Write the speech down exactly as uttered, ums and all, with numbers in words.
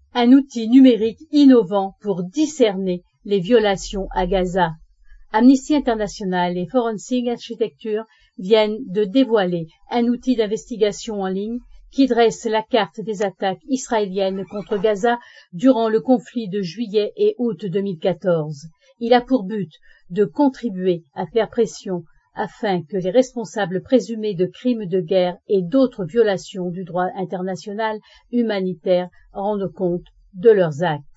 un outil numérique innovant pour discerner les violations à Gaza. Amnesty International et Forensic Architecture viennent de dévoiler un outil d'investigation en ligne qui dresse la carte des attaques israéliennes contre Gaza durant le conflit de juillet et août deux mille quatorze. Il a pour but de contribuer à faire pression afin que les responsables présumés de crimes de guerre et d'autres violations du droit international humanitaire rendent compte de leurs actes.